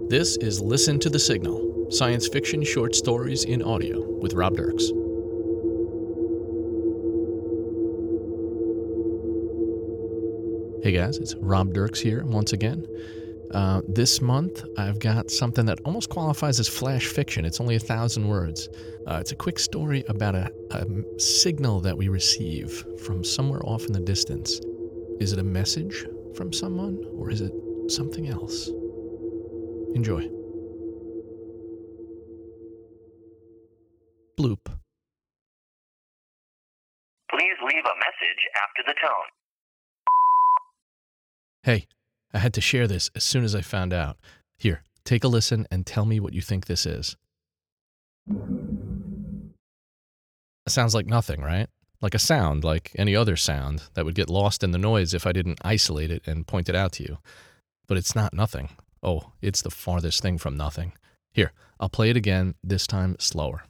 This is Listen to the Signal, science fiction short stories in audio with Rob Dirks. Hey guys, it's Rob Dirks here once again. This month, I've got something that almost qualifies as flash fiction. It's only 1,000 words. It's a quick story about a signal that we receive from somewhere off in the distance. Is it a message from someone, or is it something else? Enjoy. Bloop. Please leave a message after the tone. Hey, I had to share this as soon as I found out. Here, take a listen and tell me what you think this is. It sounds like nothing, right? Like a sound, like any other sound that would get lost in the noise if I didn't isolate it and point it out to you. But it's not nothing. Oh, it's the farthest thing from nothing. Here, I'll play it again, this time slower.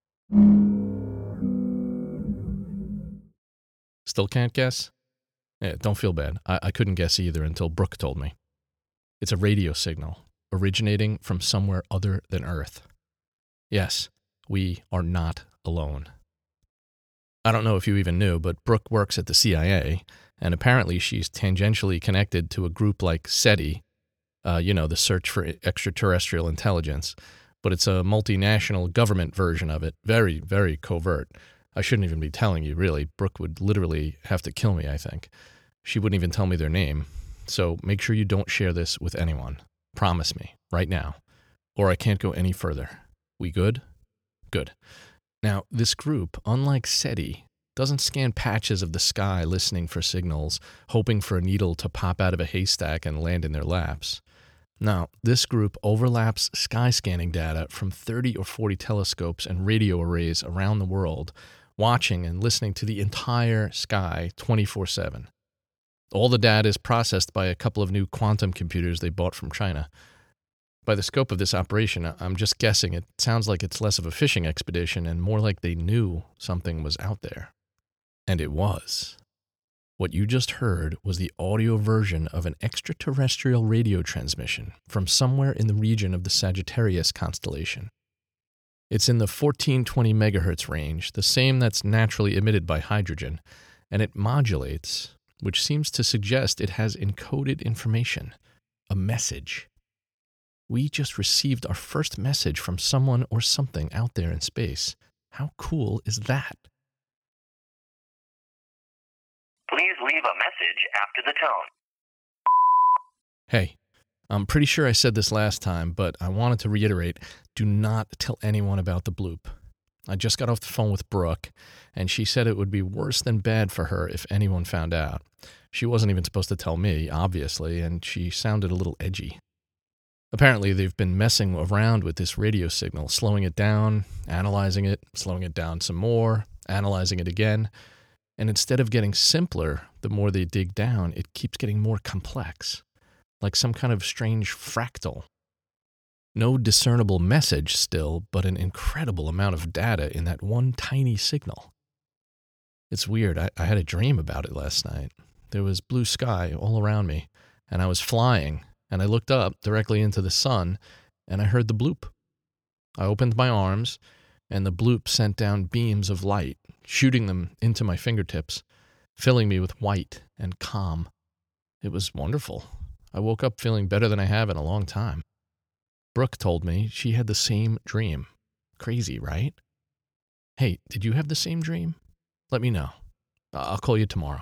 Still can't guess? Yeah, don't feel bad. I couldn't guess either until Brooke told me. It's a radio signal originating from somewhere other than Earth. Yes, we are not alone. I don't know if you even knew, but Brooke works at the CIA, and apparently she's tangentially connected to a group like SETI, the Search for Extraterrestrial Intelligence, but it's a multinational government version of it, very, very covert. I shouldn't even be telling you, really. Brooke would literally have to kill me, I think. She wouldn't even tell me their name. So make sure you don't share this with anyone. Promise me, right now. Or I can't go any further. We good? Good. Now, this group, unlike SETI, doesn't scan patches of the sky listening for signals, hoping for a needle to pop out of a haystack and land in their laps. No, this group overlaps sky scanning data from 30 or 40 telescopes and radio arrays around the world, watching and listening to the entire sky 24/7. All the data is processed by a couple of new quantum computers they bought from China. By the scope of this operation, I'm just guessing it sounds like it's less of a fishing expedition and more like they knew something was out there. And it was. What you just heard was the audio version of an extraterrestrial radio transmission from somewhere in the region of the Sagittarius constellation. It's in the 1420 megahertz range, the same that's naturally emitted by hydrogen, and it modulates, which seems to suggest it has encoded information, a message. We just received our first message from someone or something out there in space. How cool is that? Please leave a message after the tone. Hey, I'm pretty sure I said this last time, but I wanted to reiterate, do not tell anyone about the bloop. I just got off the phone with Brooke, and she said it would be worse than bad for her if anyone found out. She wasn't even supposed to tell me, obviously, and she sounded a little edgy. Apparently, they've been messing around with this radio signal, slowing it down, analyzing it, slowing it down some more, analyzing it again. And instead of getting simpler, the more they dig down, it keeps getting more complex, like some kind of strange fractal. No discernible message still, but an incredible amount of data in that one tiny signal. It's weird. I had a dream about it last night. There was blue sky all around me, and I was flying, and I looked up directly into the sun, and I heard the bloop. I opened my arms, and the bloop sent down beams of light, shooting them into my fingertips, filling me with white and calm. It was wonderful. I woke up feeling better than I have in a long time. Brooke told me she had the same dream. Crazy, right? Hey, did you have the same dream? Let me know. I'll call you tomorrow.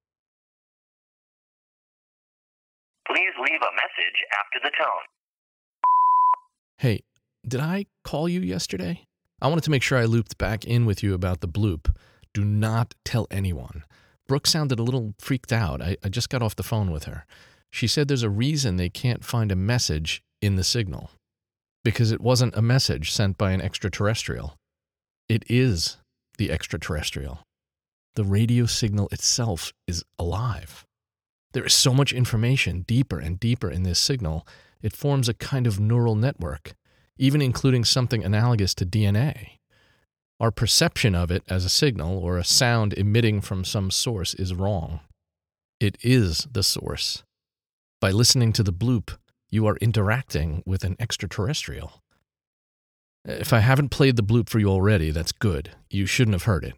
Please leave a message after the tone. Hey, did I call you yesterday? I wanted to make sure I looped back in with you about the bloop. Do not tell anyone. Brooke sounded a little freaked out. I just got off the phone with her. She said there's a reason they can't find a message in the signal. Because it wasn't a message sent by an extraterrestrial. It is the extraterrestrial. The radio signal itself is alive. There is so much information deeper and deeper in this signal, it forms a kind of neural network, even including something analogous to DNA. Our perception of it as a signal or a sound emitting from some source is wrong. It is the source. By listening to the bloop, You are interacting with an extraterrestrial. If I haven't played the bloop for you already, that's good. You shouldn't have heard it.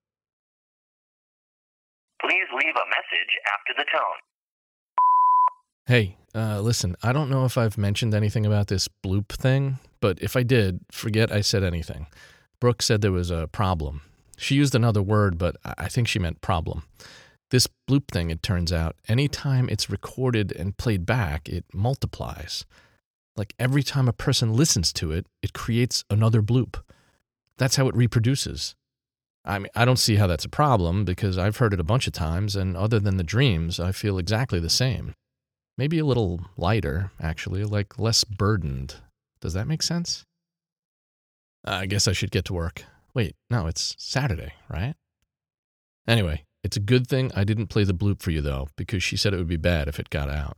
Please leave a message after the tone. Hey, listen, I don't know if I've mentioned anything about this bloop thing, but if I did, forget I said anything. Brooke said there was a problem. She used another word, but I think she meant problem. This bloop thing, it turns out, anytime it's recorded and played back, it multiplies. Like every time a person listens to it, it creates another bloop. That's how it reproduces. I mean, I don't see how that's a problem because I've heard it a bunch of times, and other than the dreams, I feel exactly the same. Maybe a little lighter, actually, like less burdened. Does that make sense? I guess I should get to work. Wait, no, it's Saturday, right? Anyway, it's a good thing I didn't play the bloop for you, though, because she said it would be bad if it got out.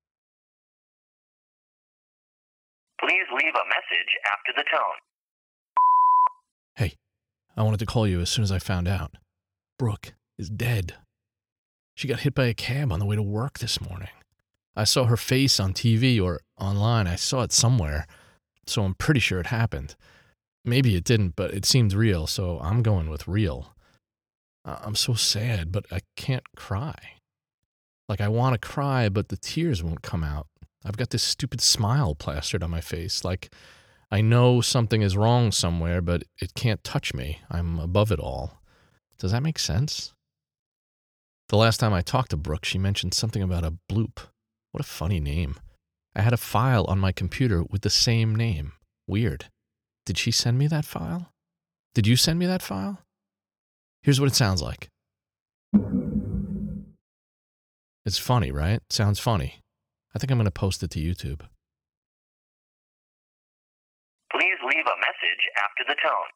Please leave a message after the tone. Hey, I wanted to call you as soon as I found out. Brooke is dead. She got hit by a cab on the way to work this morning. I saw her face on TV or online. I saw it somewhere, so I'm pretty sure it happened. Maybe it didn't, but it seemed real, so I'm going with real. I'm so sad, but I can't cry. Like, I want to cry, but the tears won't come out. I've got this stupid smile plastered on my face, like I know something is wrong somewhere, but it can't touch me. I'm above it all. Does that make sense? The last time I talked to Brooke, she mentioned something about a bloop. What a funny name. I had a file on my computer with the same name. Weird. Did she send me that file? Did you send me that file? Here's what it sounds like. It's funny, right? Sounds funny. I think I'm going to post it to YouTube. Please leave a message after the tone.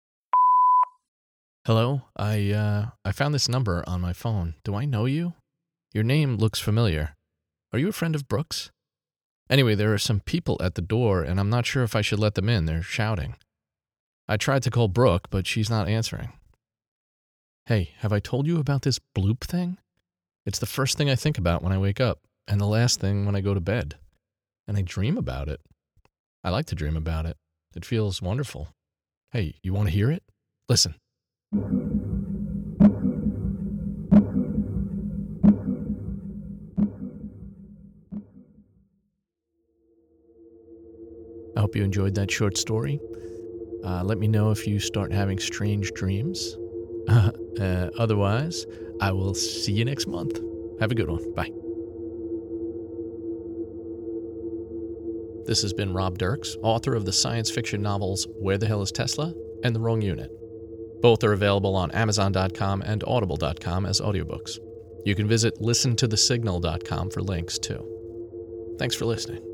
Hello? I found this number on my phone. Do I know you? Your name looks familiar. Are you a friend of Brooke's? Anyway, there are some people at the door, and I'm not sure if I should let them in. They're shouting. I tried to call Brooke, but she's not answering. Hey, have I told you about this bloop thing? It's the first thing I think about when I wake up, and the last thing when I go to bed. And I dream about it. I like to dream about it. It feels wonderful. Hey, you want to hear it? Listen. I hope you enjoyed that short story. Let me know if you start having strange dreams. Otherwise, I will see you next month. Have a good one. Bye. This has been Rob Dirks, author of the science fiction novels Where the Hell is Tesla and The Wrong Unit. Both are available on Amazon.com and Audible.com as audiobooks. You can visit listentothesignal.com for links, too. Thanks for listening.